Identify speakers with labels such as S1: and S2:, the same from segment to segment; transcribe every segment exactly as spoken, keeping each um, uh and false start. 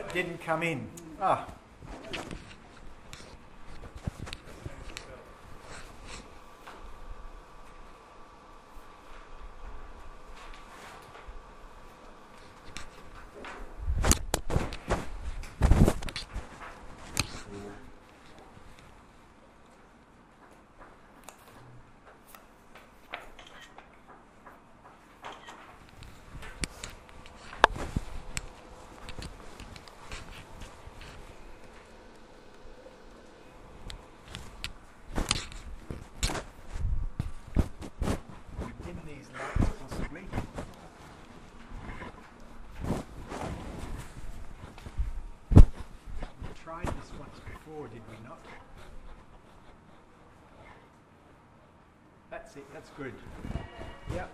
S1: Didn't come in. Ah. Did we not? That's it, that's good. Yep.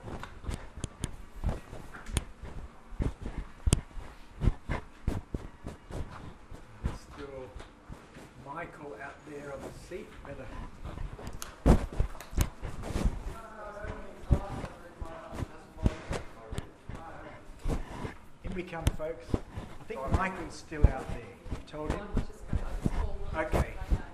S1: There's still Michael out there on the seat. Better. In we come, folks. I think Michael's still out there. You told him? Okay.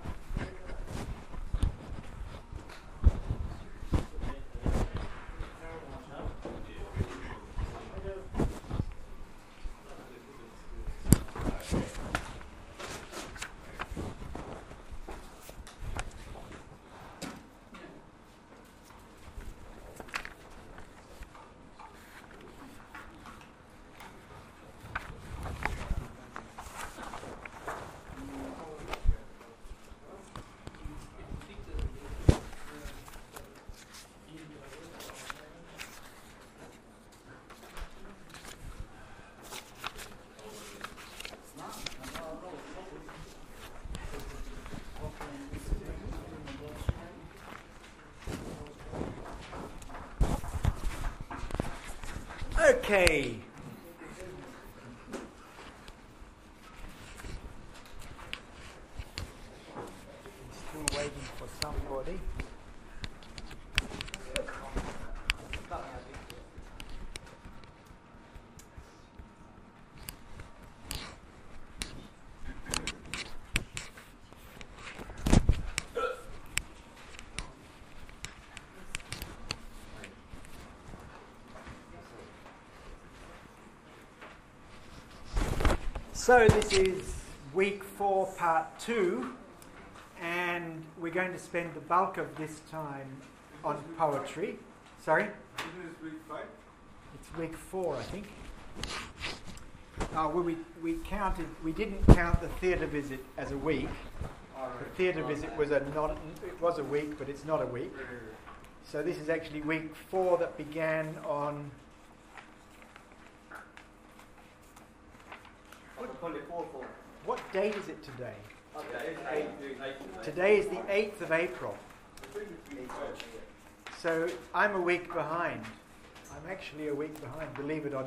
S1: Okay. Still waiting for somebody. So this is week four, part two, and we're going to spend the bulk of this time on poetry. Sorry?
S2: Isn't this week five?
S1: It's week four, I think. Oh, well, we we counted. We didn't count the theatre visit as a week.
S2: Right.
S1: The theatre visit was a not. It was a week, but it's not a week. So this is actually week four that began on. What date is it today? Today is the eighth of April. So I'm a week behind. I'm actually a week behind, believe it or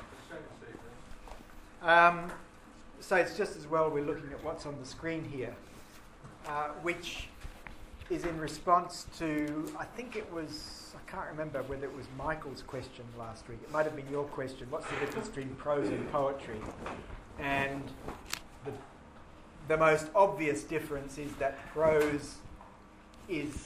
S1: not. Um, so it's just as well we're looking at what's on the screen here, uh, which is in response to, I think it was, I can't remember whether it was Michael's question last week. It might have been your question. What's the difference between prose and poetry? And the, the most obvious difference is that prose is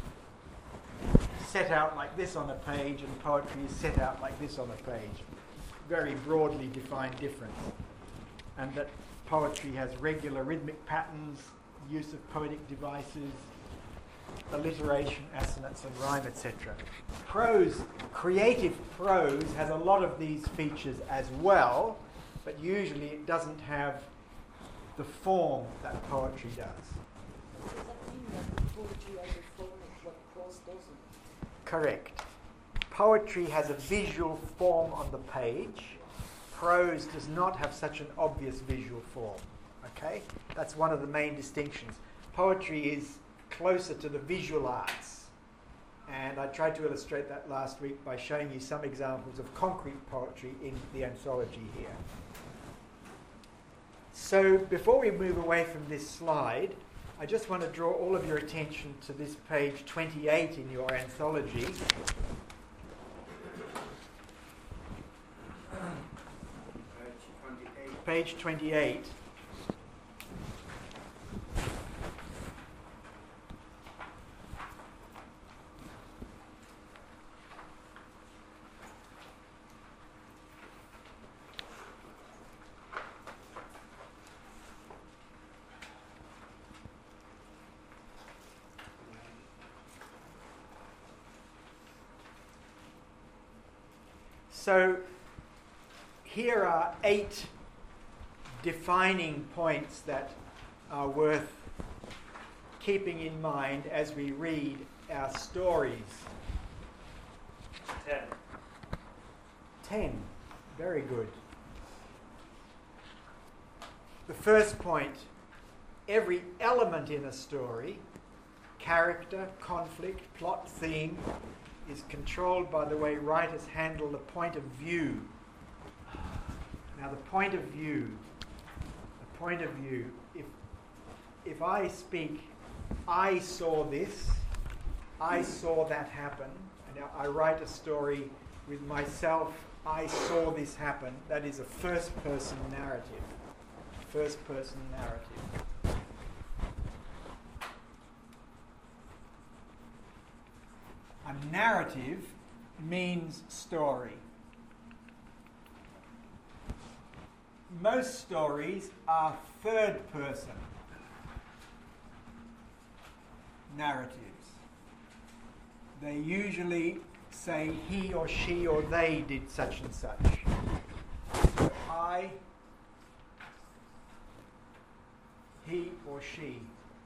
S1: set out like this on a page and poetry is set out like this on a page. Very broadly defined difference. And that poetry has regular rhythmic patterns, use of poetic devices, alliteration, assonance and rhyme, et cetera. Prose, creative prose has a lot of these features as well, but usually it doesn't have the form that poetry does.
S3: Does that mean that poetry has a form of what prose doesn't?
S1: Correct. Poetry has a visual form on the page. Prose does not have such an obvious visual form. Okay? That's one of the main distinctions. Poetry is closer to the visual arts. And I tried to illustrate that last week by showing you some examples of concrete poetry in the anthology here. So before we move away from this slide, I just want to draw all of your attention to this page twenty-eight in your anthology. page twenty-eight. So here are eight defining points that are worth keeping in mind as we read our stories.
S4: Ten.
S1: Ten. Very good. The first point, every element in a story, character, conflict, plot, theme, is controlled by the way writers handle the point of view. Now the point of view, the point of view, if, if I speak, I saw this, I saw that happen, and I write a story with myself, I saw this happen, that is a first person narrative. First person narrative. A narrative means story. Most stories are third person narratives. They usually say he or she or they did such and such. So I, he or she.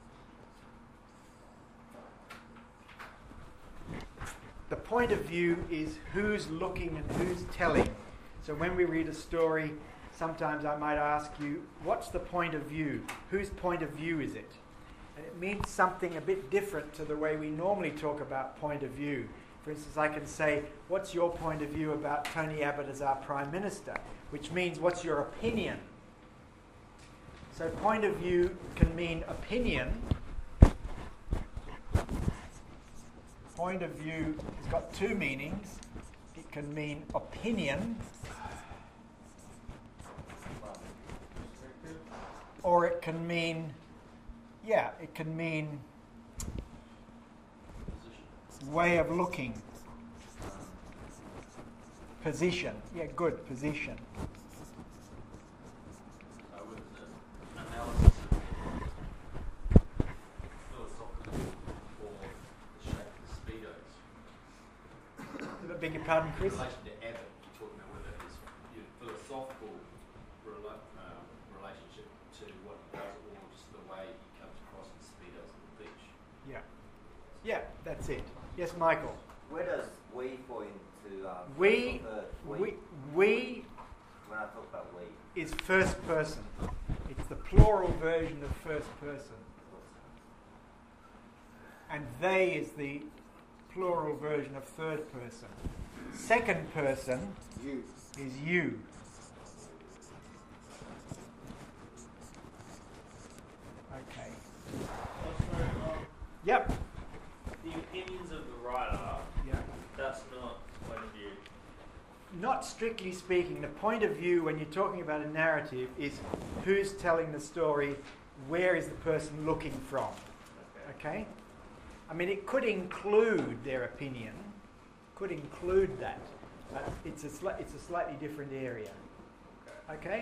S1: The point of view is who's looking and who's telling. So when we read a story, sometimes I might ask you, what's the point of view? Whose point of view is it? And it means something a bit different to the way we normally talk about point of view. For instance, I can say, what's your point of view about Tony Abbott as our Prime Minister? Which means, what's your opinion? So point of view can mean opinion. Point of view has got two meanings. It can mean opinion, or it can mean, yeah, it can mean way of looking. Position. Yeah, good, position.
S4: So with the analysis of philosophical or the shape of the speedos.
S1: I beg your pardon, Chris?
S4: In relation to Abbott, you're talking about whether it's your philosophical rela- um, relationship to what he does, or just the way he comes across in speedos on the beach.
S1: Yeah. Yeah, that's it. Yes, Michael.
S5: Where does we fall into um,
S1: We,
S5: third?
S1: we, we
S5: When I talk about we,
S1: is first person. It's the plural version of first person. And they is the plural version of third person. Second person
S5: you.
S1: is you. Okay.
S6: Also, um,
S1: Yep.
S6: the opinions of the writer,
S1: Yeah.
S6: that's not point of view.
S1: Not strictly speaking, the point of view when you're talking about a narrative is who's telling the story, where is the person looking from.
S6: Okay.
S1: Okay? I mean, it could include their opinion, could include that, but it's a, sli- it's a slightly different area. Okay?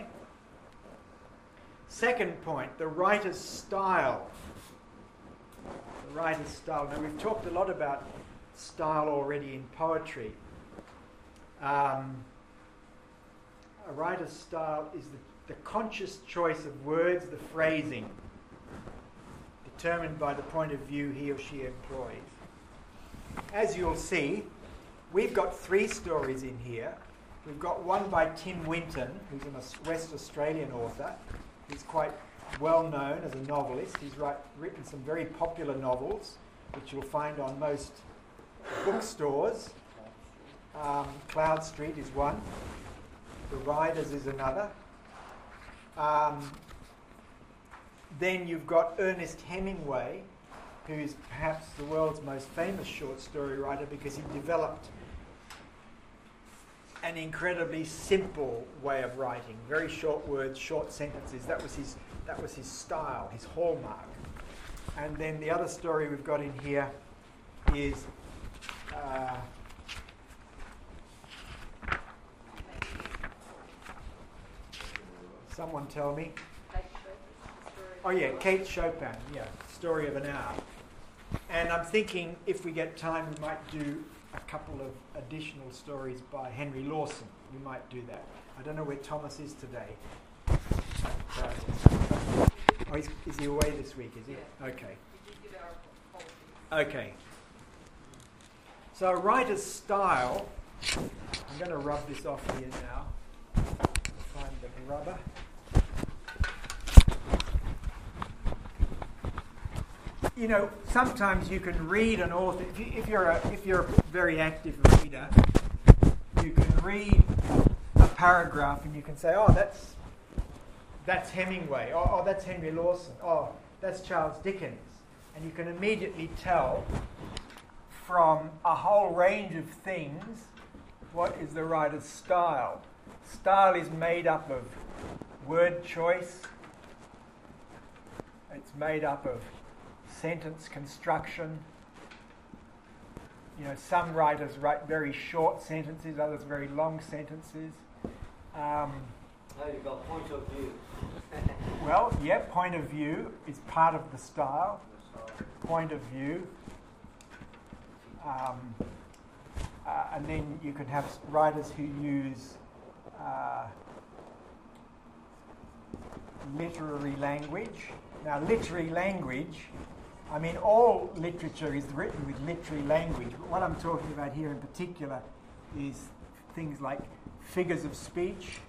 S1: Second point, the writer's style. The writer's style. Now, we've talked a lot about style already in poetry. Um, a writer's style is the, the conscious choice of words, the phrasing, determined by the point of view he or she employs. As you'll see, we've got three stories in here. We've got one by Tim Winton, who's a West Australian author. He's quite well known as a novelist. He's write, written some very popular novels, which you'll find on most bookstores. Um, Cloud Street is one. The Riders is another. Um, then you've got Ernest Hemingway, who's perhaps the world's most famous short story writer because he developed an incredibly simple way of writing. Very short words, short sentences. That was his, that was his style, his hallmark. And then the other story we've got in here is uh, someone tell me.
S3: Kate Chopin's story.
S1: Oh yeah, Kate Chopin, yeah, Story of an Hour. And I'm thinking if we get time we might do a couple of additional stories by Henry Lawson. We might do that. I don't know where Thomas is today. But, uh, oh, he's, is he away this week, is he?
S3: Yeah.
S1: Okay.
S3: Did you give our policies?
S1: Okay. So a writer's style, I'm going to rub this off here now. Find the rubber. You know, sometimes you can read an author, if, you, if, you're a, if you're a very active reader, you can read a paragraph and you can say, oh, that's, that's Hemingway, oh, oh, that's Henry Lawson, oh, that's Charles Dickens. And you can immediately tell from a whole range of things what is the writer's style. Style is made up of word choice, it's made up of sentence construction. You know, some writers write very short sentences, others very long sentences. Um,
S5: Oh, you've got point of view.
S1: well, yeah, point of view is part of the style. Point of view. Um, uh, and then you can have writers who use uh, literary language. Now, literary language, I mean, all literature is written with literary language, but what I'm talking about here in particular is things like figures of speech.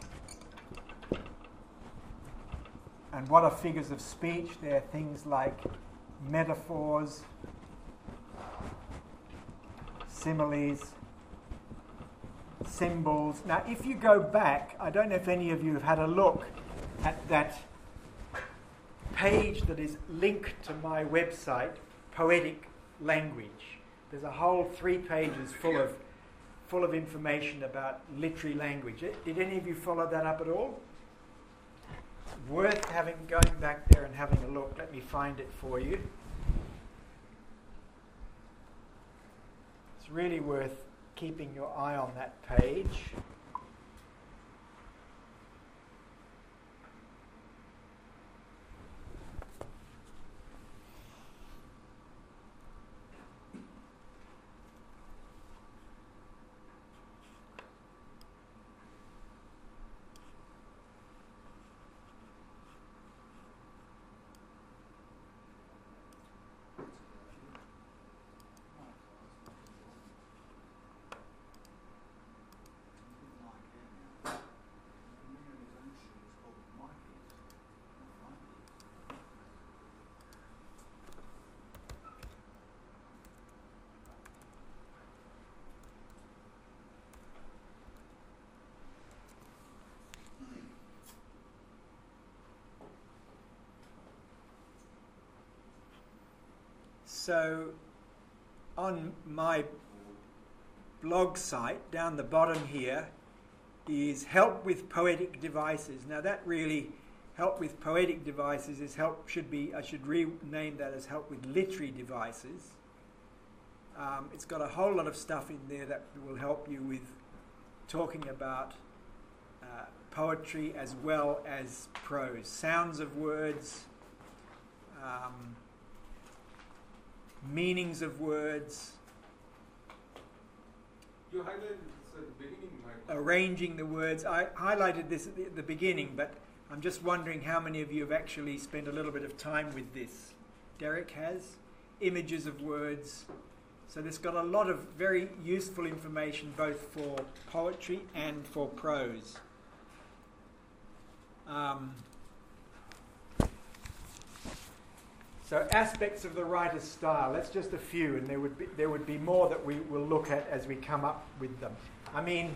S1: And what are figures of speech? They're things like metaphors, similes, symbols. Now, if you go back, I don't know if any of you have had a look at that page that is linked to my website, Poetic Language. There's a whole three pages full of full of information about literary language. Did any of you follow that up at all? It's worth having going back there and having a look. Let me find it for you. It's really worth keeping your eye on that page. So on my blog site, down the bottom here, is help with poetic devices. Now that really, help with poetic devices is help, should be, I should rename that as help with literary devices. Um, it's got a whole lot of stuff in there that will help you with talking about uh, poetry as well as prose. Sounds of words, um, meanings of words,
S2: You highlighted this at the beginning, Mike.
S1: arranging the words. I highlighted this at the, at the beginning, but I'm just wondering how many of you have actually spent a little bit of time with this. Derek has. Images of words. So this got a lot of very useful information both for poetry and for prose. Um, So aspects of the writer's style, that's just a few, and there would be, there would be more that we will look at as we come up with them. I mean,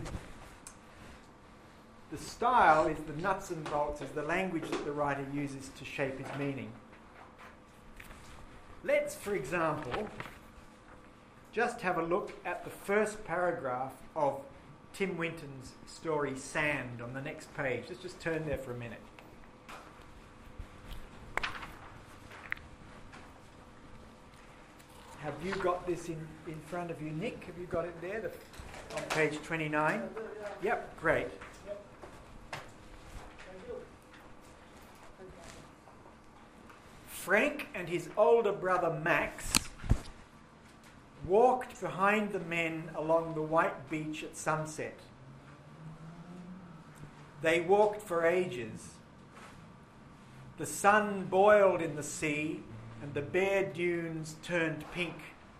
S1: the style is the nuts and bolts, is the language that the writer uses to shape his meaning. Let's, for example, just have a look at the first paragraph of Tim Winton's story Sand on the next page. Let's just turn there for a minute. Have you got this in, in front of you, Nick? Have you got it there? The, on page twenty-nine? Yep, great. Frank and his older brother Max walked behind the men along the white beach at sunset. They walked for ages. The sun boiled in the sea and the bare dunes turned pink.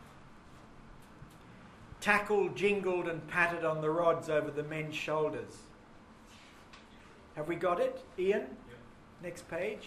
S1: Tackle jingled and pattered on the rods over the men's shoulders. Have we got it, Ian?
S2: Yep.
S1: Next page.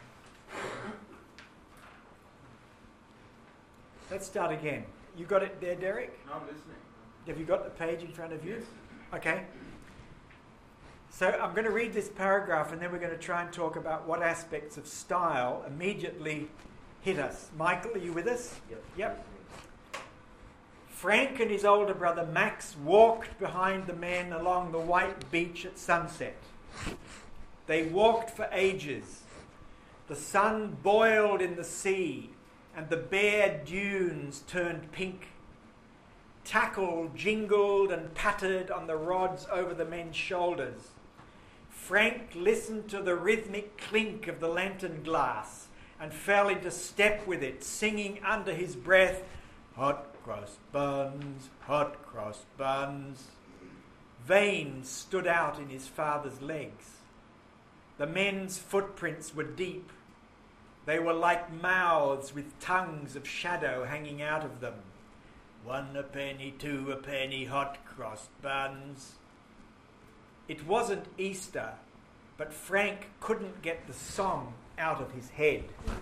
S1: Let's start again. You got it there, Derek?
S2: No, I'm listening.
S1: Have you got the page in front of you?
S2: Yes.
S1: Okay. So I'm going to read this paragraph and then we're going to try and talk about what aspects of style immediately hit us. Michael, are you with us?
S5: Yep.
S1: Yep. Frank and his older brother Max walked behind the men along the white beach at sunset. They walked for ages. The sun boiled in the sea and the bare dunes turned pink. Tackle jingled and pattered on the rods over the men's shoulders. Frank listened to the rhythmic clink of the lantern glass and fell into step with it, singing under his breath, "Hot cross buns, hot cross buns." Veins stood out in his father's legs. The men's footprints were deep. They were like mouths with tongues of shadow hanging out of them. One a penny, two a penny, hot cross buns. It wasn't Easter, but Frank couldn't get the song out of his head.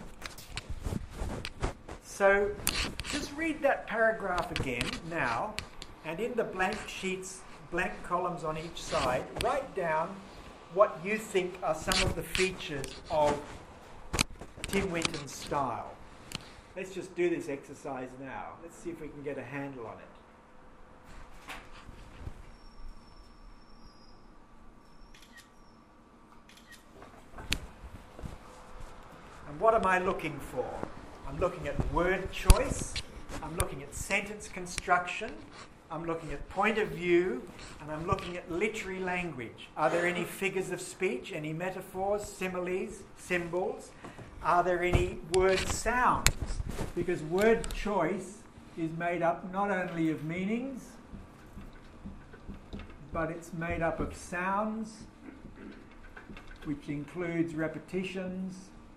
S1: So just read that paragraph again now, and in the blank sheets, blank columns on each side, write down what you think are some of the features of Tim Winton's style. Let's just do this exercise now. Let's see if we can get a handle on it. And what am I looking for? I'm looking at word choice, I'm looking at sentence construction, I'm looking at point of view, and I'm looking at literary language. Are there any figures of speech, any metaphors, similes, symbols? Are there any word sounds? Because word choice is made up not only of meanings, but it's made up of sounds, which includes repetitions,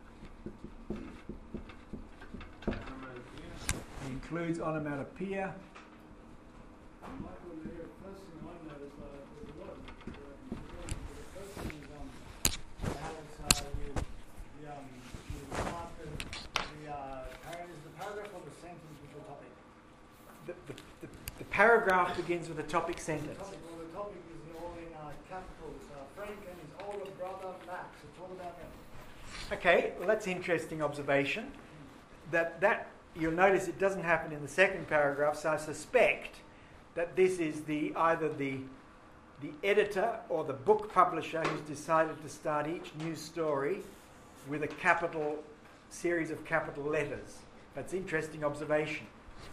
S1: it includes onomatopoeia.
S7: Michael, the first thing I noticed uh, was a lot of uh, the first thing is um, how it's uh, you, the, um, you start the, the, uh, par- is the paragraph or the sentence with the topic?
S1: The, the, the, the paragraph begins with a topic
S7: The
S1: sentence.
S7: topic, well, the topic is all in uh, capitals. Uh, Frank and his older brother Max. It's all about them.
S1: Okay, well that's interesting observation. That that you'll notice it doesn't happen in the second paragraph, so I suspect that this is the either the the editor or the book publisher who's decided to start each new story with a capital series of capital letters. That's interesting observation.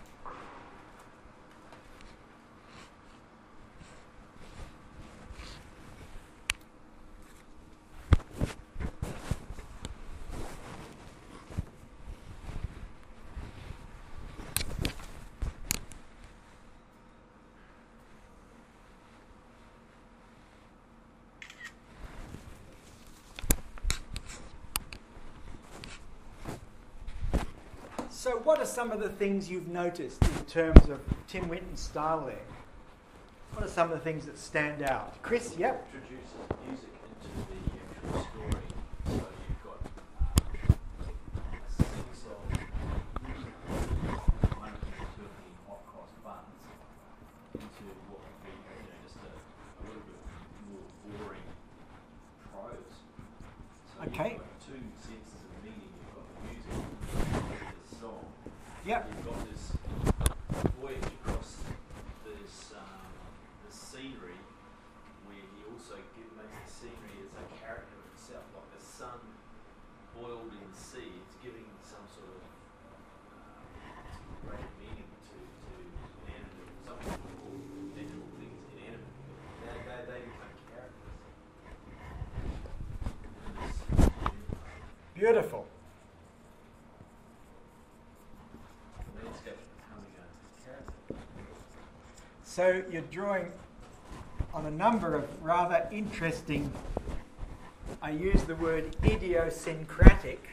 S1: So what are some of the things you've noticed in terms of Tim Winton's style there? What are some of the things that stand out? Chris, yep.
S4: Introduces music into the actual story. So you've got uh, a sing-song, one of the hot cross buttons, into what would be, you know, just a, a little bit more boring prose. So
S1: Okay.
S4: you've got two senses of meaning. You've got the music, the song.
S1: Yep.
S4: You've got this voyage across this um, this scenery sun boiled in the sea, it's giving some sort of uh, great meaning to, to inanimate, some people call natural things inanimate. They, they, they become characters.
S1: Beautiful.
S4: The landscape's becoming a character.
S1: So you're drawing on a number of rather interesting, I use the word idiosyncratic,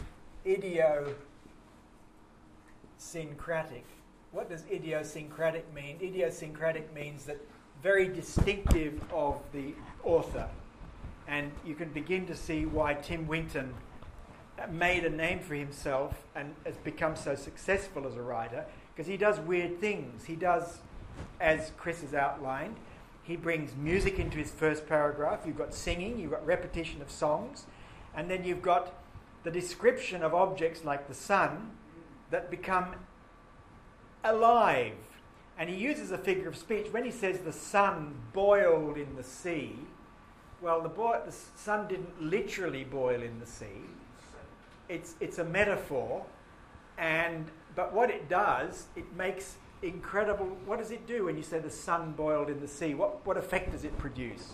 S1: idiosyncratic. What does idiosyncratic mean? Idiosyncratic means that very distinctive of the author. And you can begin to see why Tim Winton made a name for himself and has become so successful as a writer, because he does weird things. He does, as Chris has outlined, he brings music into his first paragraph. You've got singing, you've got repetition of songs, and then you've got the description of objects like the sun that become alive. And he uses a figure of speech. When he says the sun boiled in the sea, well, the, bo- the sun didn't literally boil in the sea. It's, it's a metaphor, and but what it does, it makes incredible. What does it do when you say the sun boiled in the sea? What what effect does it produce?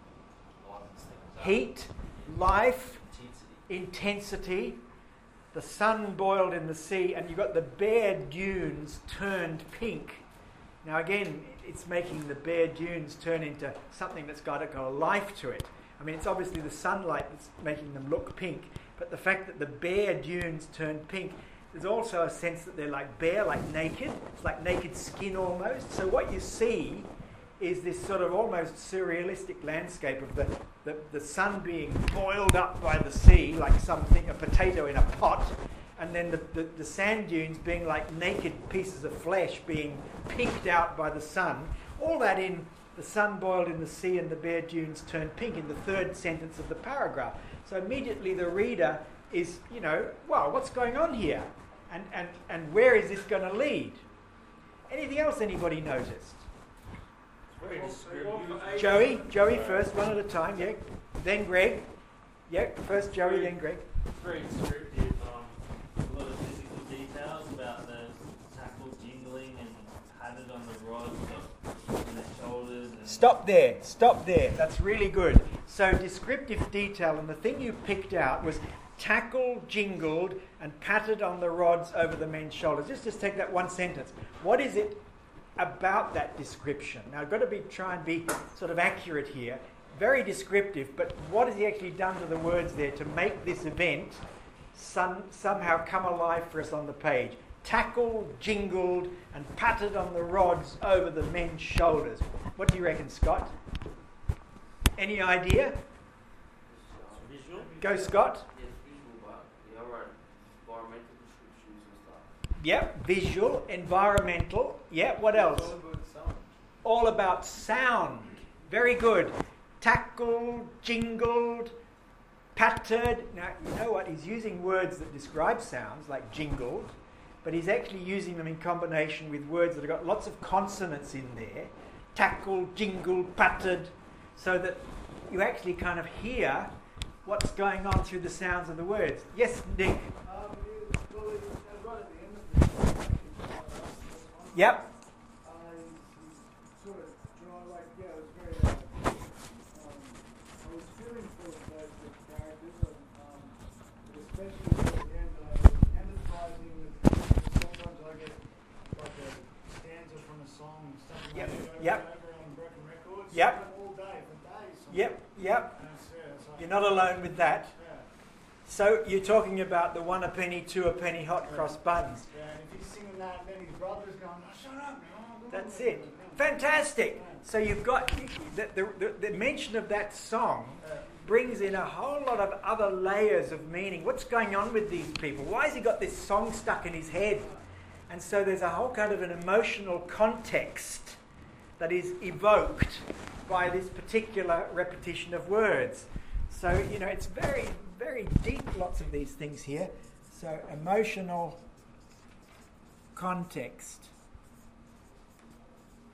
S1: Heat, life, intensity. The sun boiled in the sea, and you've got the bare dunes turned pink. Now again, it's making the bare dunes turn into something that's got a, got a life to it. I mean, it's obviously the sunlight that's making them look pink, but the fact that the bare dunes turn pink, there's also a sense that they're like bare, like naked. It's like naked skin almost. So what you see is this sort of almost surrealistic landscape of the, the, the sun being boiled up by the sea, like something, a potato in a pot, and then the, the, the sand dunes being like naked pieces of flesh being pinked out by the sun. All that in the sun boiled in the sea and the bare dunes turned pink in the third sentence of the paragraph. So immediately the reader is, you know, wow, what's going on here? And, and, and where is this going to lead? Anything else anybody noticed?
S6: Very descriptive.
S1: Joey, Joey first, one at a time, yeah. Then Greg. Yeah, first Joey, then Greg.
S6: It's very descriptive. Um, a lot of physical details about the tackle jingling and padded on the rods and the shoulders. And
S1: Stop there, stop there. That's really good. So descriptive detail, and the thing you picked out was tackle jingled and patted on the rods over the men's shoulders. Just, just take that one sentence. What is it about that description? Now, I've got to be try and be sort of accurate here. Very descriptive, but what has he actually done to the words there to make this event some, somehow come alive for us on the page? Tackled, jingled, and patted on the rods over the men's shoulders. What do you reckon, Scott? Any idea?
S6: visual.
S1: Go, Scott.
S8: Yes, visual, but the other environmental descriptions and stuff.
S1: Yep, visual, environmental. Yeah, what else?
S2: All about sound.
S1: All about sound. Very good. Tackled, jingled, pattered. Now, you know what? He's using words that describe sounds, like jingled, but he's actually using them in combination with words that have got lots of consonants in there. Tackled, jingled, pattered, so that you actually kind of hear what's going on through the sounds of the words. Yes, Nick?
S7: Um, it, well, it, uh, right at the end of the section,
S1: Yep.
S7: I sort of draw like, yeah, it was very, uh, um, I was feeling for both the characters, and, um, but especially at the end, I was empathizing with, sometimes I get like a stanza from a song, something
S1: Yep,
S7: like that, over
S1: yep.
S7: and over on Broken Records,
S1: Yep.
S7: all day, for days. sometimes.
S1: Yep, yep.
S7: And it's, yeah, it's like,
S1: You're not alone with that.
S7: yeah.
S1: So you're talking about the one a penny, two a penny hot cross buns.
S7: Yeah, and if he's singing that, and then his brother's going, oh, shut up, man.
S1: That's it. Fantastic. So you've got the, the, the, the mention of that song brings in a whole lot of other layers of meaning. What's going on with these people? Why has he got this song stuck in his head? And so there's a whole kind of an emotional context that is evoked by this particular repetition of words. So, you know, it's very, very deep, lots of these things here. So emotional context.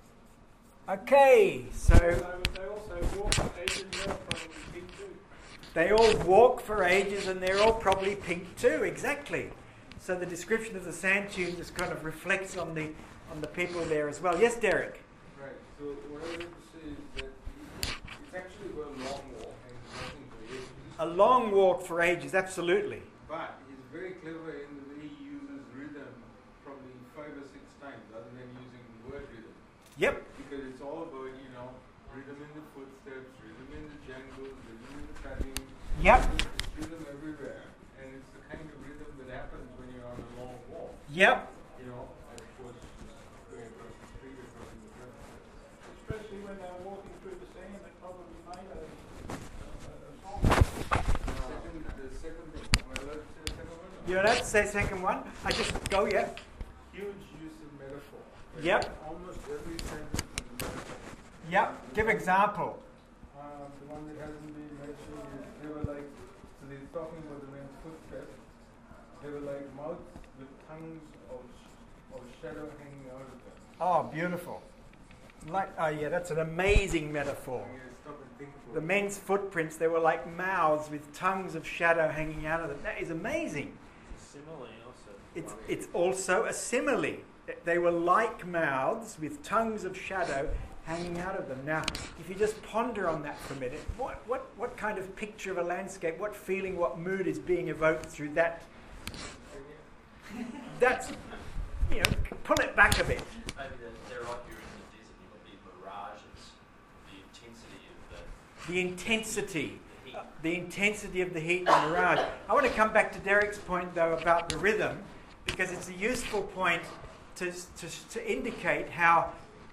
S1: Okay, so
S2: So they also walk Asian Europe probably big too.
S1: They all walk for ages and they're all probably pink too, exactly. So the description of the sand dunes just kind of reflects on the on the people there as well. Yes, Derek?
S2: Right, so what I wanted to say is that it's actually a long walk and walking for ages.
S1: A long walk for ages, absolutely.
S2: But he's very clever in the way he uses rhythm probably five or six times other than using word rhythm.
S1: Yep.
S2: Because it's all about, you know, rhythm in the footsteps, rhythm in the jangles, rhythm in the cutting.
S1: Yep.
S2: It's rhythm everywhere. And it's the kind of rhythm that happens when you're on a long walk.
S1: Yep.
S2: You know, of course, just going across the street or crossing the river.
S7: Especially when they're walking through the sand, they probably made a, a, a song.
S2: Second, the second thing, am I allowed to say the second one?
S1: You're allowed to say second one. I just go, yeah.
S2: Huge use of metaphor.
S1: Yep.
S2: Almost every sentence is a metaphor.
S1: Yep. Give example.
S2: Um, the one that hasn't been mentioned is they were like, so they're talking about the men's footsteps. They were like mouths with tongues of, of shadow hanging out of them.
S1: Oh, beautiful. Like, oh yeah, that's an amazing metaphor.
S2: I'm gonna stop and think about
S1: The
S2: it.
S1: men's footprints, they were like mouths with tongues of shadow hanging out of them. That is amazing.
S6: Simile also.
S1: It's, it's also a simile. They were like mouths with tongues of shadow hanging out of them. Now, if you just ponder on that for a minute, what, what, what kind of picture of a landscape, what feeling, what mood is being evoked through that? That's, you know, pull it back a bit.
S4: Maybe they're, they're like you're in the desert, you've got these mirages, the intensity of the,
S1: The intensity.
S4: the heat.
S1: Uh, the intensity of the heat and mirage. I want to come back to Derek's point, though, about the rhythm, because it's a useful point to, to, to indicate how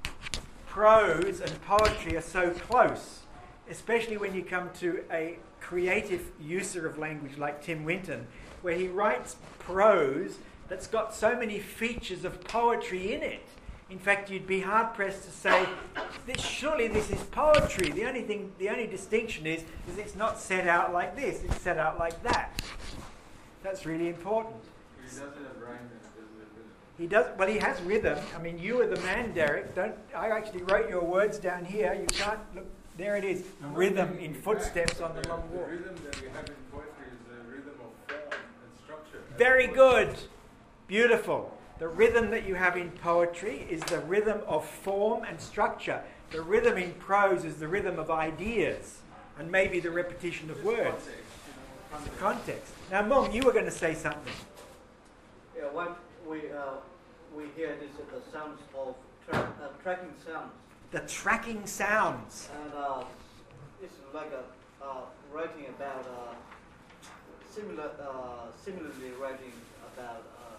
S1: prose and poetry are so close, especially when you come to a creative user of language like Tim Winton, where he writes prose that's got so many features of poetry in it. In fact, you'd be hard-pressed to say, this, surely this is poetry. The only thing, the only distinction is, is it's not set out like this, it's set out like that. That's really important.
S2: He doesn't have rhyme and it doesn't have rhythm.
S1: He does, well, he has rhythm. I mean, you are the man, Derek. Don't, I actually wrote your words down here. You can't, look, there it is, rhythm in footsteps on the long walk.
S2: The rhythm that we have in poetry is the rhythm of form and structure.
S1: Very good. Beautiful. The rhythm that you have in poetry is the rhythm of form and structure. The rhythm in prose is the rhythm of ideas and maybe the repetition of words.
S2: Context, you know, context.
S1: Context. Now, Mom, you were going to say something.
S5: Yeah, what we uh, we hear this is the sounds of tra- uh, tracking sounds,
S1: The tracking sounds.
S5: and uh, it's like a uh, writing about uh, similar, uh, similarly writing about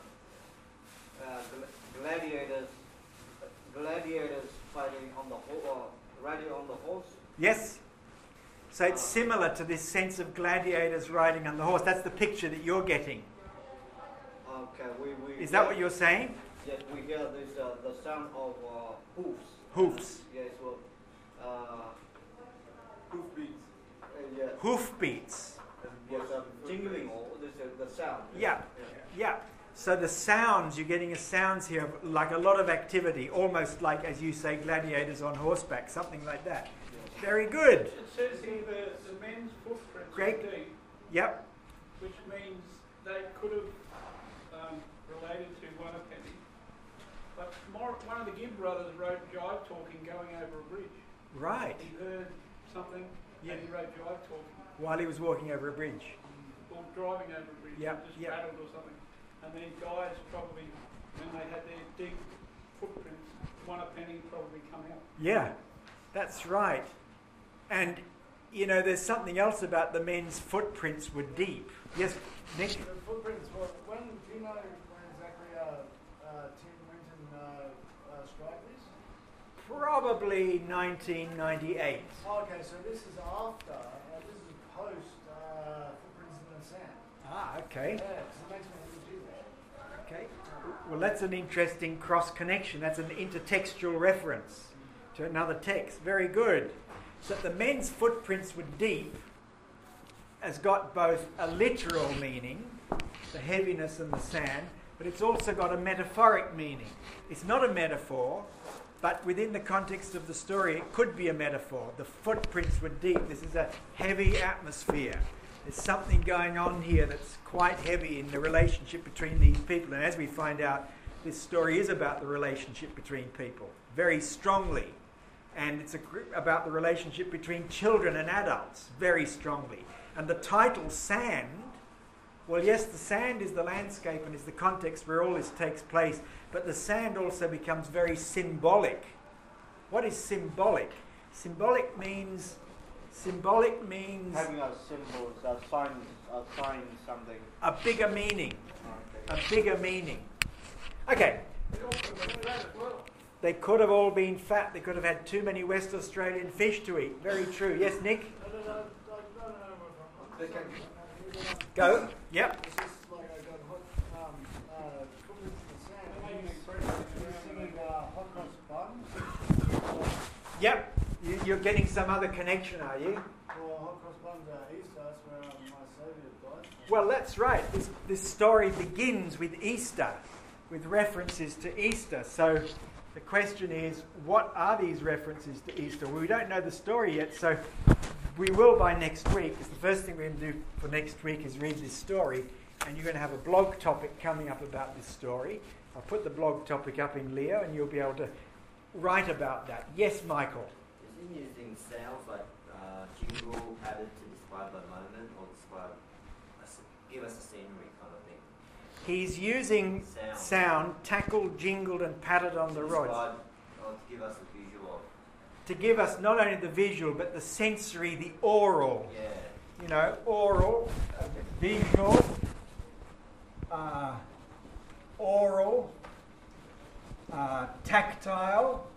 S5: uh, uh, gla- gladiators, gladiators fighting on the ho- uh, riding on the horse.
S1: Yes? So it's similar to this sense of gladiators riding on the horse. That's the picture that you're getting.
S5: Okay, we, we
S1: Is that what you're saying?
S5: Yes, we hear this uh, the sound of uh, hoofs.
S1: Hoofs.
S5: Yes, well, uh,
S2: Hoof beats.
S5: uh, yes,
S1: Hoof beats.
S5: yes, um, jingling or this uh, the sound.
S1: Yeah. Yeah. So the sounds, you're getting a sounds here of like a lot of activity, almost like, as you say, gladiators on horseback, something like that. Very good.
S7: It says here the, the men's footprints
S1: Greg?
S7: are deep,
S1: Yep.
S7: which means they could have um, related to one a penny. But more, one of the Gibb brothers wrote Jive Talking going over a bridge.
S1: Right.
S7: He heard something and he wrote Jive Talking.
S1: While he was walking over a bridge.
S7: Or driving over a bridge,
S1: Yep,
S7: and just
S1: yep.
S7: rattled or something. And then guys probably, when they had their deep footprints, one a penny probably come out.
S1: Yeah, that's right. And, you know, there's something else about the men's footprints were deep. Yes, Nick?
S7: The footprints were, when, do you know when exactly uh, uh, Tim Winton uh, uh, struck this?
S1: Probably nineteen ninety-eight.
S7: Okay, so this is after, uh, this is post uh, Footprints in the Sand.
S1: Ah, okay.
S7: Yeah, so it makes me think of you there.
S1: Okay. Well, that's an interesting cross connection. That's an intertextual reference to another text. Very good. So the men's footprints were deep has got both a literal meaning, the heaviness and the sand, but it's also got a metaphoric meaning. It's not a metaphor, but within the context of the story, it could be a metaphor. The footprints were deep. This is a heavy atmosphere. There's something going on here that's quite heavy in the relationship between these people. And as we find out, this story is about the relationship between people, very strongly. And it's a, about the relationship between children and adults, very strongly. And the title, Sand, well, yes, the sand is the landscape and is the context where all this takes place, but the sand also becomes very symbolic. What is symbolic? Symbolic means, symbolic means
S5: Having a symbol, a sign, a sign, something.
S1: a bigger meaning,
S5: Okay.
S1: a bigger meaning. Okay,
S2: They don't put them in that as well.
S1: they could have all been fat, they could have had too many West Australian fish to eat. Very true. Yes, Nick?
S7: I don't know, I don't know what I'm-
S2: They can.
S1: Go. Yep.
S7: It's just like I got hot, um, uh, cookies and sand. You're singing, uh, hot cross buns.
S1: Yep. You, you're getting some other connection, are you?
S7: Or hot cross buns at Easter, that's where um, my Saviour died.
S1: Well, that's right. This, this story begins with Easter, with references to Easter. So the question is, what are these references to Easter? Well, we don't know the story yet, so we will by next week, because the first thing we're going to do for next week is read this story, and you're going to have a blog topic coming up about this story. I'll put the blog topic up in Leo, and you'll be able to write about that. Yes, Michael?
S8: Is he using sounds like uh, jingle added to describe a moment or describe, a, s- give us a scenery kind of thing?
S1: He's using
S8: Sound.
S1: sound, tackled, jingled, and patted on the
S8: To
S1: rods,
S8: describe or to give us a visual of,
S1: to give us not only the visual, but the sensory, the oral.
S8: yeah.
S1: You know, oral, uh, visual, uh, oral, uh, tactile,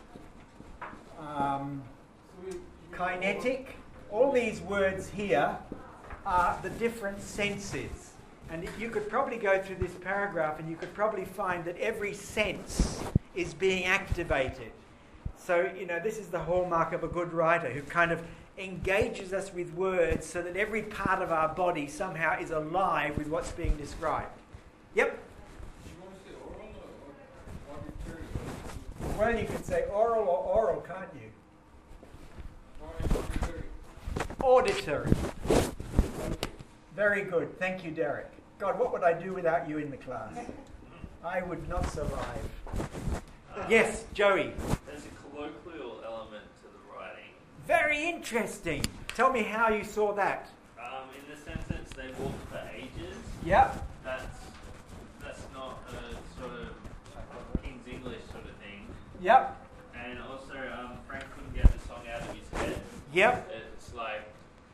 S1: um,
S2: So we,
S1: kinetic. All these words here are the different senses. And you could probably go through this paragraph and you could probably find that every sense is being activated. So, you know, this is the hallmark of a good writer who kind of engages us with words so that every part of our body somehow is alive with what's being described. Yep.
S2: you want to say oral or, or auditory?
S1: Well, you can say oral or oral, can't you?
S2: Or auditory.
S1: Auditory. Very good. Thank you, Derek. God, what would I do without you in the class? I would not survive. Yes, Joey.
S6: There's a colloquial element to the writing.
S1: Very interesting. Tell me how you saw that.
S6: Um, in the sentence, they walked for ages.
S1: Yep.
S6: That's that's not a sort of King's English sort of thing.
S1: Yep.
S6: And also, um, Frank couldn't get the song out of his head.
S1: Yep.
S6: It's like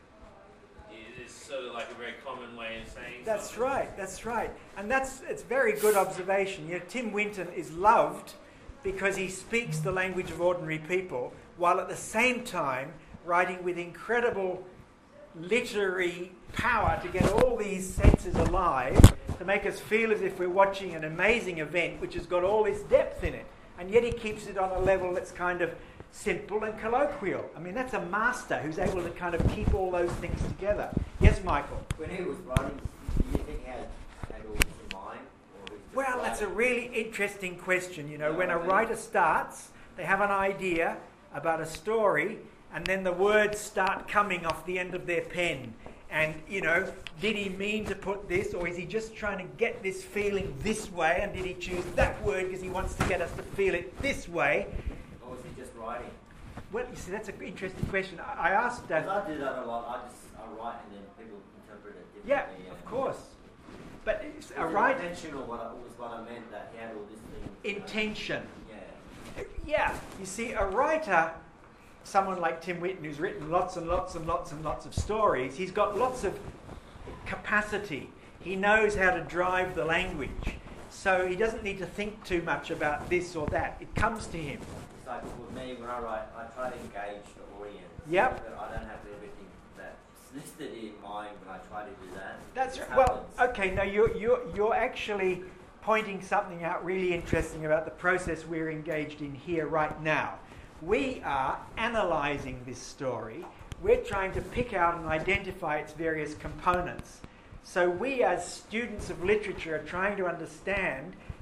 S6: it's sort of like a very common way of saying.
S1: That's
S6: something.
S1: right. That's right. And that's it's very good observation. You know, Tim Winton is loved because he speaks the language of ordinary people, while at the same time writing with incredible literary power to get all these senses alive, to make us feel as if we're watching an amazing event which has got all this depth in it. And yet he keeps it on a level that's kind of simple and colloquial. I mean, that's a master who's able to kind of keep all those things together. Yes, Michael?
S8: When he was writing, do you think he had, had all this in mind? Or he was just
S1: Well, that's a
S8: writing?
S1: really interesting question. You know,
S8: Yeah,
S1: when
S8: I
S1: a
S8: think-
S1: writer starts, they have an idea about a story, and then the words start coming off the end of their pen. And, you know, did he mean to put this, or is he just trying to get this feeling this way, and did he choose that word because he wants to get us to feel it this way?
S8: Or was he just writing?
S1: Well, you see, that's an interesting question. I, I asked... Uh,
S8: Because I do that a lot. I just I write and then people interpret it
S1: yeah,
S8: differently.
S1: of
S8: and-
S1: course. But it's a
S8: Was it
S1: writer...
S8: intentional what I, was what I meant, that he had all this thing. you know?
S1: Intention.
S8: Yeah.
S1: Yeah, you see, a writer, someone like Tim Winton, who's written lots and lots and lots and lots of stories, he's got lots of capacity. He knows how to drive the language. So he doesn't need to think too much about this or that. It comes to him.
S8: It's like with me, when I write, I try to engage the audience.
S1: Yep.
S8: But I don't have everything that's listed in mind when I try to do that.
S1: That's
S8: It
S1: right.
S8: just
S1: Well,
S8: happens.
S1: okay, now you're, you're, you're actually pointing something out really interesting about the process we're engaged in here right now. We are analysing this story. We're trying to pick out and identify its various components. So we, as students of literature, are trying to understand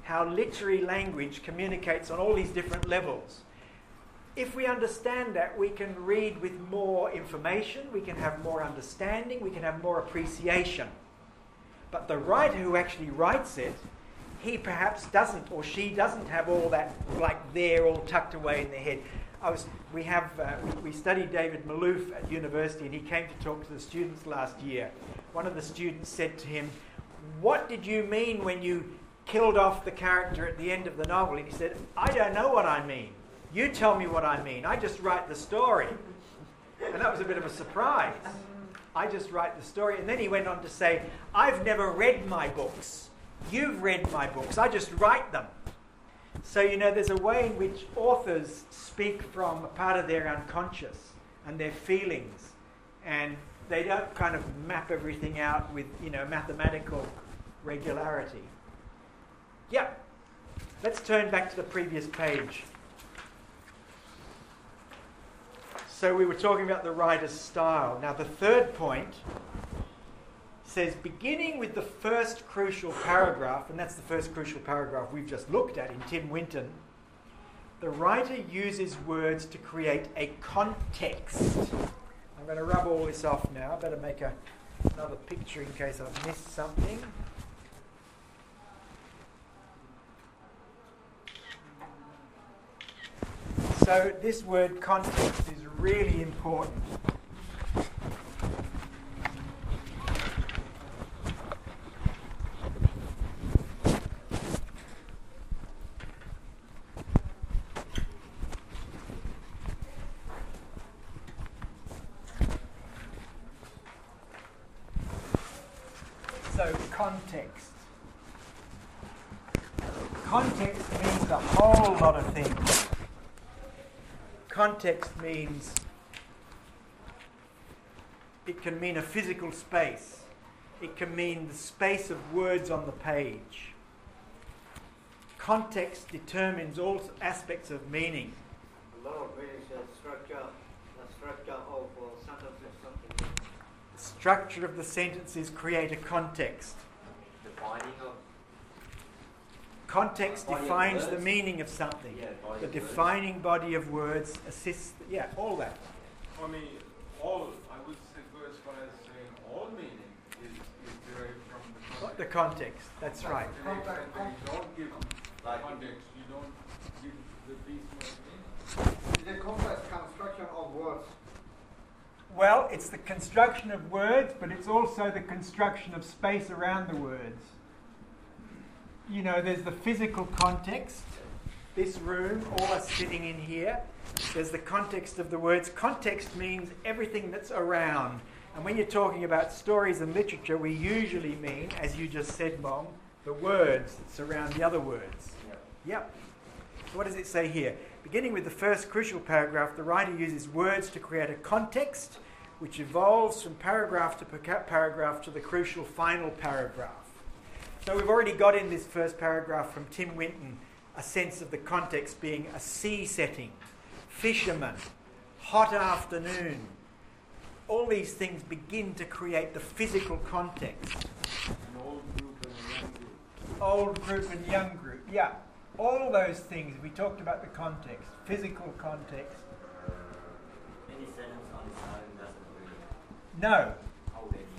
S1: how literary language communicates on all these different levels. If we understand that, we can read with more information, we can have more understanding, we can have more appreciation. But the writer who actually writes it, he perhaps doesn't, or she doesn't have all that like there, all tucked away in their head. I was, we have, uh, we, we studied David Malouf at university, and he came to talk to the students last year. One of the students said to him, "What did you mean when you killed off the character at the end of the novel?" And he said, "I don't know what I mean. You tell me what I mean. I just write the story." And that was a bit of a surprise. I just write the story. And then he went on to say, "I've never read my books. You've read my books. I just write them." So, you know, there's a way in which authors speak from a part of their unconscious and their feelings. And they don't kind of map everything out with, you know, mathematical regularity. Yeah. Let's turn back to the previous page. So we were talking about the writer's style. Now the third point says, beginning with the first crucial paragraph, and that's the first crucial paragraph we've just looked at in Tim Winton, the writer uses words to create a context. I'm going to rub all this off now. I better make a, another picture in case I've missed something. So this word context is really important. So context. Context means a whole lot of things. Context means, it can mean a physical space. It can mean the space of words on the page. Context determines all aspects of meaning.
S5: A lot of meanings are structure, the structure of uh, sentences, something.
S1: The structure of the sentences create a context.
S8: Defining of
S1: Context
S8: Body of
S1: defines the
S8: words.
S1: meaning of something.
S8: Yeah, body
S1: The
S8: of words.
S1: defining body of words assists, yeah, all that.
S2: For me, all, I would say, go as far as saying all meaning is, is derived from the
S1: The
S2: context.
S1: context, that's right.
S2: To the extent that you don't give
S8: Like-
S2: context, you don't give the piece more meaning.
S5: It's a complex construction of words.
S1: Well, it's the construction of words, but it's also the construction of space around the words. You know, there's the physical context, this room, all us sitting in here. There's the context of the words. Context means everything that's around. And when you're talking about stories and literature, we usually mean, as you just said, Mong, the words that surround the other words.
S8: Yep.
S1: Yep. So what does it say here? Beginning with the first crucial paragraph, the writer uses words to create a context which evolves from paragraph to pa- paragraph to the crucial final paragraph. So we've already got in this first paragraph from Tim Winton a sense of the context being a sea setting, fisherman, hot afternoon. All these things begin to create the physical context.
S2: An old group and a young group.
S1: Old group and young group, yeah. All those things, we talked about the context, physical context.
S8: any sentence on its own doesn't really
S1: No,
S8: hold any.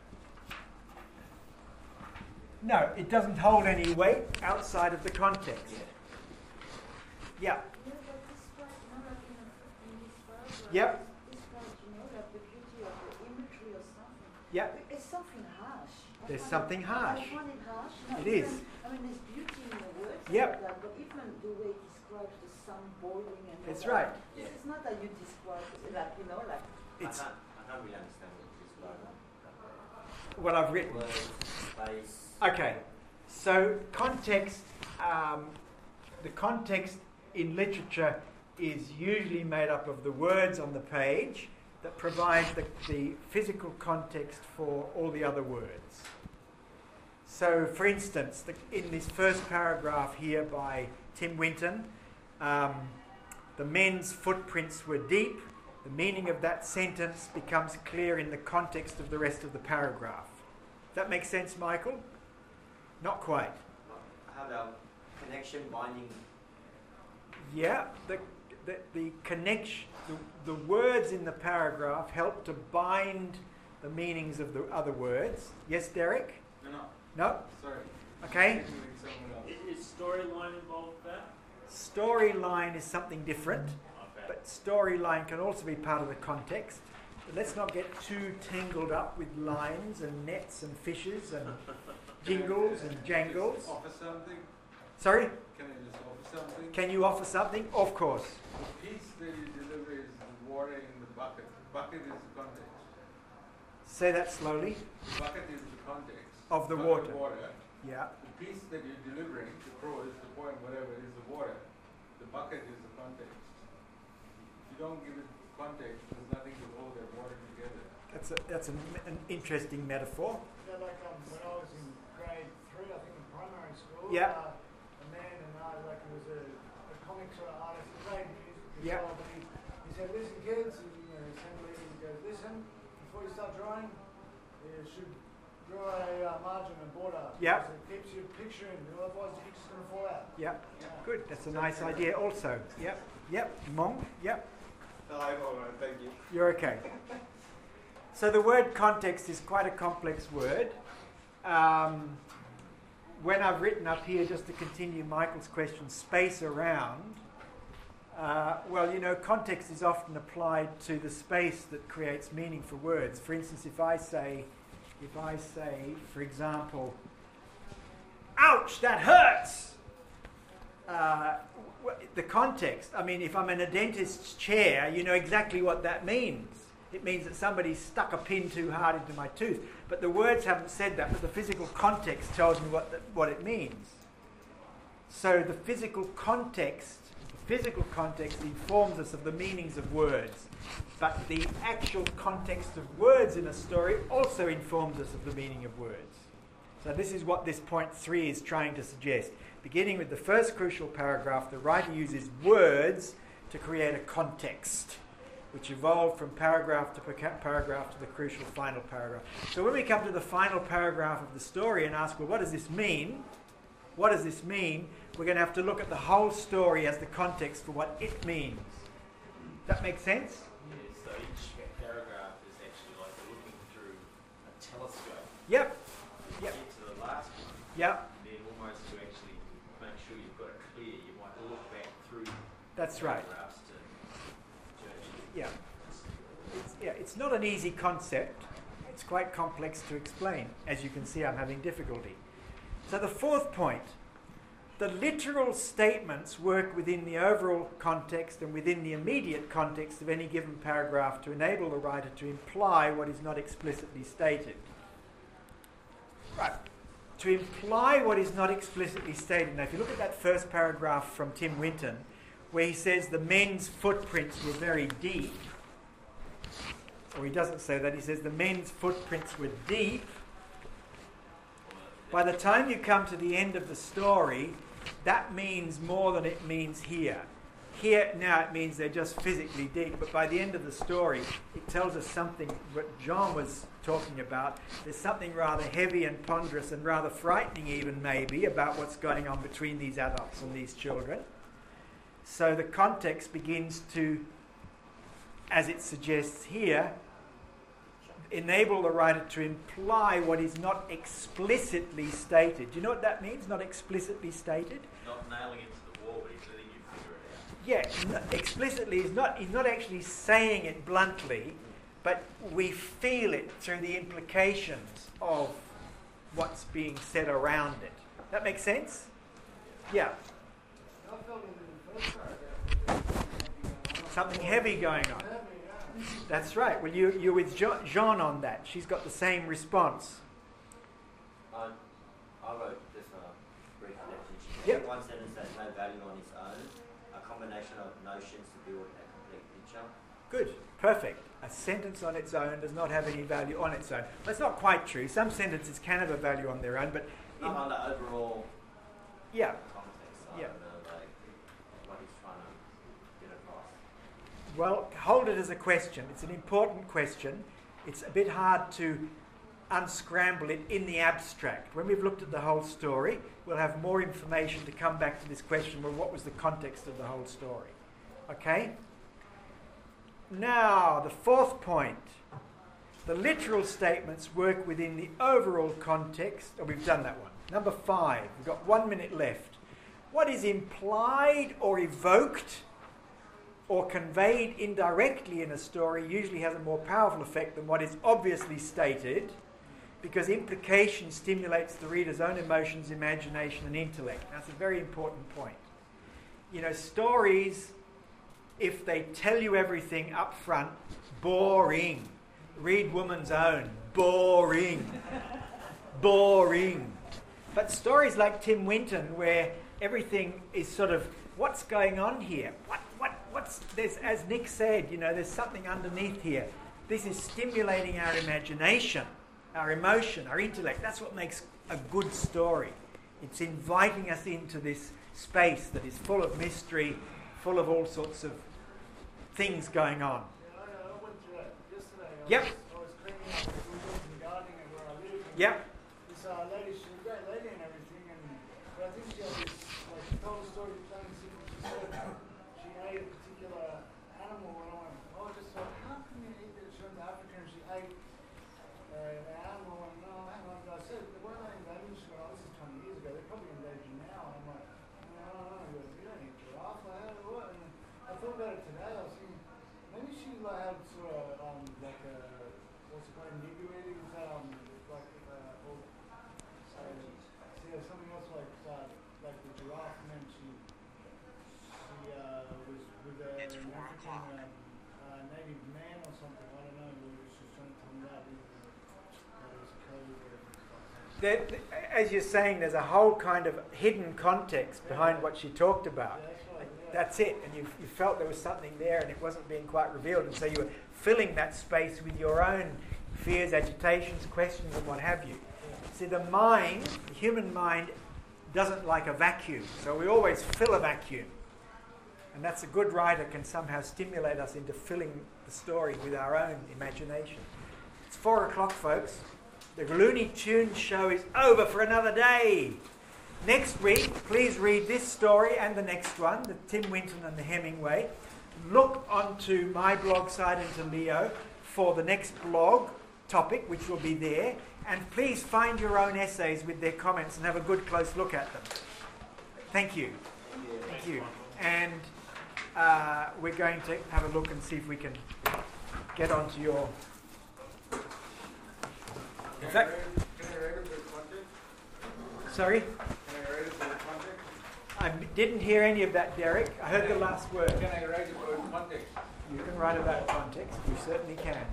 S1: no, it doesn't hold any weight outside of the context.
S8: Yeah.
S1: Yeah,
S3: Yeah, but this part, you know, like in, a, in this paragraph,
S1: Yep.
S3: this part, you know, like the beauty of the imagery or something.
S1: yeah,
S3: It's something harsh. I
S1: There's
S3: find
S1: something
S3: it,
S1: harsh.
S3: I find it harsh. No,
S1: It
S3: even,
S1: is.
S3: I mean, there's beauty in the words
S1: Yep.
S3: like that, but even the way it describes the sun boiling and all
S1: That's
S3: that,
S1: right.
S3: This
S8: Yeah.
S3: is not that you describe it, like, you know, like,
S1: it's
S8: I can't, I can't really understand what this word.
S1: what I've written.
S8: Words, space.
S1: Okay, so context, um, the context in literature is usually made up of the words on the page that provide the, the physical context for all the other words. So, for instance, the, in this first paragraph here by Tim Winton, um, the men's footprints were deep. The meaning of that sentence becomes clear in the context of the rest of the paragraph. Does that make sense, Michael? Not quite.
S8: How about connection, binding.
S1: Yeah, the, the, the connection, the, the words in the paragraph help to bind the meanings of the other words. Yes, Derek?
S2: No, no,
S1: No?
S2: sorry.
S1: Okay.
S2: Thinking somewhere else.
S6: I- Is storyline involved with that?
S1: Storyline is something different,
S6: Okay.
S1: but storyline can also be part of the context. But let's not get too tangled up with lines and nets and fishes and jingles and jangles.
S2: Just offer something?
S1: Sorry?
S2: Can I just offer something?
S1: Can you offer something? Of course.
S2: The piece that you deliver is the water in the bucket. The bucket is the context.
S1: Say that slowly.
S2: The bucket is the context.
S1: Of the
S2: not
S1: water.
S2: The water.
S1: Yeah.
S2: The piece that you're delivering, the prose, the poem, whatever, is the water. The bucket is the context. If you don't give it context, there's nothing to hold that water together.
S1: That's a, that's an, an interesting metaphor.
S7: Yeah, like um, when I was in grade three, I think in primary school,
S1: Yeah.
S7: uh, a man and I, like he was a, a comic sort of artist, he played music as
S1: Yeah.
S7: well, but he, he said, listen kids, and you know, assembly, he goes, listen, before you start drawing, you should draw a uh, margin and border.
S1: Yeah.
S7: Because it keeps your picture in, otherwise the picture's going to fall out.
S1: Yeah.
S7: Yeah.
S1: Good. That's a nice idea also. Yep. Yep. Mong. Yep.
S2: I'm all right, thank you.
S1: You're okay. So the word context is quite a complex word. Um, when I've written up here, just to continue Michael's question, space around, uh, well, you know, context is often applied to the space that creates meaning for words. For instance, if I say, if I say, for example, ouch, that hurts! Uh, w- the context, I mean, if I'm in a dentist's chair, you know exactly what that means. It means that somebody stuck a pin too hard into my tooth. But the words haven't said that, but the physical context tells me what, the, what it means. So the physical context, the physical context informs us of the meanings of words. But the actual context of words in a story also informs us of the meaning of words. So this is what this point three is trying to suggest. Beginning with the first crucial paragraph, the writer uses words to create a context, which evolved from paragraph to pa- paragraph to the crucial final paragraph. So when we come to the final paragraph of the story and ask, well, what does this mean? What does this mean? We're going to have to look at the whole story as the context for what it means. Does that make sense?
S4: Yeah, so each paragraph is actually like looking through a telescope.
S1: Yep.
S4: You
S1: Yep.
S4: get to the last one,
S1: Yep.
S4: then almost to actually make sure you've got it clear, you might look back through
S1: That's right.
S4: paragraphs to judge it.
S1: Yeah. It's, yeah, it's not an easy concept. It's quite complex to explain. As you can see, I'm having difficulty. So the fourth point, the literal statements work within the overall context and within the immediate context of any given paragraph to enable the writer to imply what is not explicitly stated. Right. To imply what is not explicitly stated. Now, if you look at that first paragraph from Tim Winton, where he says the men's footprints were very deep, or he doesn't say that, he says the men's footprints were deep. By the time you come to the end of the story, that means more than it means here. Here now it means they're just physically deep, but by the end of the story, it tells us something what John was talking about. There's something rather heavy and ponderous and rather frightening even maybe about what's going on between these adults and these children. So the context begins to, as it suggests here, enable the writer to imply what is not explicitly stated. Do you know what that means, not explicitly stated?
S4: Not nailing it to the wall, but he's letting you figure it out.
S1: Yeah, n- explicitly is not, he's not actually saying it bluntly, but we feel it through the implications of what's being said around it. That makes sense? Yeah.
S7: I felt in the first paragraph,
S1: Something heavy going on.
S7: heavy, yeah.
S1: That's right. Well, you, you're with Jo- Jean on that. She's got the same response.
S8: I, I wrote just a brief definition.
S1: Yep.
S8: One sentence has no value on its own, a combination of notions to build a complete picture.
S1: Good. Perfect. A sentence on its own does not have any value on its own. That's not quite true. Some sentences can have a value on their own, but in,
S8: Not on the overall
S1: yeah.
S8: context. I
S1: Yeah.
S8: don't know, like what he's trying to get across.
S1: Well, hold it as a question. It's an important question. It's a bit hard to unscramble it in the abstract. When we've looked at the whole story, we'll have more information to come back to this question, well, what was the context of the whole story? Okay? Now, the fourth point. The literal statements work within the overall context. Oh, we've done that one. Number five. We've got one minute left. What is implied or evoked or conveyed indirectly in a story usually has a more powerful effect than what is obviously stated, because implication stimulates the reader's own emotions, imagination, and intellect. That's a very important point. You know, stories, if they tell you everything up front, boring. Read Woman's Own. Boring. Boring. But stories like Tim Winton, where everything is sort of, what's going on here? What, what, what's, there's, as Nick said, you know, there's something underneath here. This is stimulating our imagination, our emotion, our intellect. That's what makes a good story. It's inviting us into this space that is full of mystery, full of all sorts of things going on.
S7: Yeah, I, I went through that yesterday. I
S1: Yep.
S7: Was, I was cleaning up the windows and gardening and where I live. And
S1: Yep.
S7: This uh, lady, she's a great lady and everything, and but I think she had this, like, she told a story plain and simple. She said she ate a particular animal, and I went, oh, I just thought, how can you eat this? She went to Africa and she ate uh, an animal, and no, hang on. I said, they weren't they endangered? She went, oh, this is twenty years ago. They're probably endangered now. And I'm like, no, no, no. He goes, you don't eat giraffe. Like, how, what? And I thought about it today. I was thinking, maybe she like had sort of um like a what's it called, inebriating? Is that um like uh or uh, yeah, something else like uh, like the giraffe, and then she she uh was with a, an African um, uh, native man or something. I don't know. She was trying to tell me that. That was code or stuff.
S1: There, as you're saying, there's a whole kind of hidden context behind what she talked about.
S7: Yeah, that's right. Yeah.
S1: That's it. And you, you felt there was something there and it wasn't being quite revealed. And so you were filling that space with your own fears, agitations, questions, and what have you. See, the mind, the human mind, doesn't like a vacuum. So we always fill a vacuum. And that's a good writer can somehow stimulate us into filling the story with our own imagination. It's four o'clock, folks. The Looney Tunes show is over for another day. Next week, please read this story and the next one, the Tim Winton and the Hemingway. Look onto my blog site and to Leo for the next blog topic, which will be there. And please find your own essays with their comments and have a good close look at them. Thank you. Thank you. And uh, we're going to have a look and see if we can get onto your... In fact,
S2: Can I write it for context?
S1: sorry?
S2: Can I write it for context?
S1: I didn't hear any of that, Derek. I heard the last word.
S2: Can I write it for context?
S1: You can write about context. You certainly can.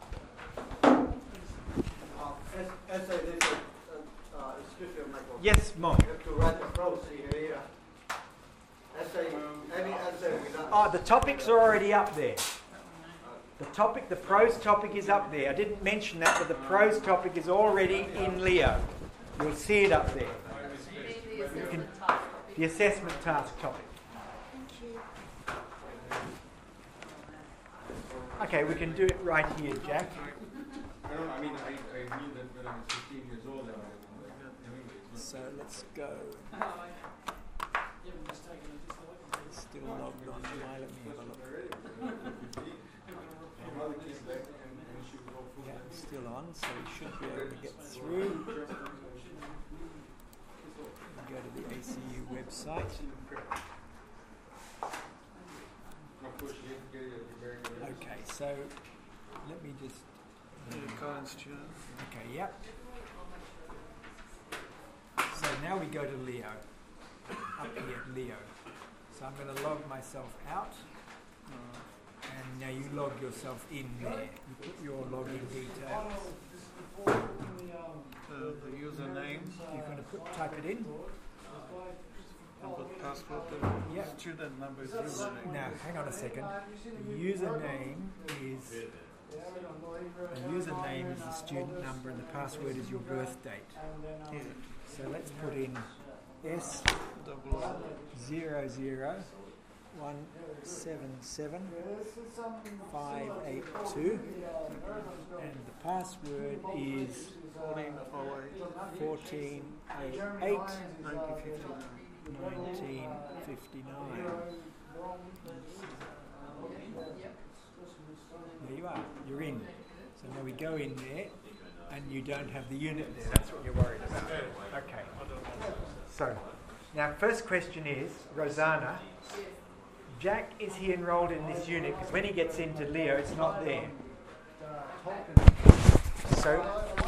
S5: Uh, as, as I did, uh, uh, excuse me, Michael.
S1: Yes, Mon.
S5: You have to write the prose here. Essay, any essay without.
S1: Oh, the topics are already up there. The topic, the prose topic is up there. I didn't mention that, but the prose topic is already in Leo. You'll see it up there.
S3: The assessment task topic.
S1: The assessment task topic.
S3: Thank you.
S1: Okay, we can do it right here, Jack.
S2: I don't know, I mean, I, I knew that when I was fifteen years old, I was
S1: So let's go. Still logged on. Now let me have a look. Yeah, it's still on, so we should be able to get through. We go to the A C U website. Okay, so let me just. Okay, yep. So now we go to Leo. Up here, Leo. So I'm going to log myself out. And now you log yourself in there. You put your login details.
S7: The,
S9: the username.
S1: You're going to put type it in.
S9: And put password.
S1: Yeah.
S9: The student number is username.
S1: Now, hang on a second. The username is the username is the student number, and the password is your birth date.
S9: Yeah.
S1: So let's put in S
S9: Double O.
S1: zero zero one seven seven five eight two, and the password is
S9: fourteen oh eight.
S1: fourteen oh
S7: Jeremy
S1: eight,
S7: Irons is, uh,
S9: nineteen
S7: the-
S9: fifty-nine.
S1: nineteen fifty-nine. There you are, you're in. So now we go in there, and you don't have the unit there. That's what you're worried about. Okay. So, now first question is, Rosanna, Jack, is he enrolled in this unit? Because when he gets into Leo, it's not there. So,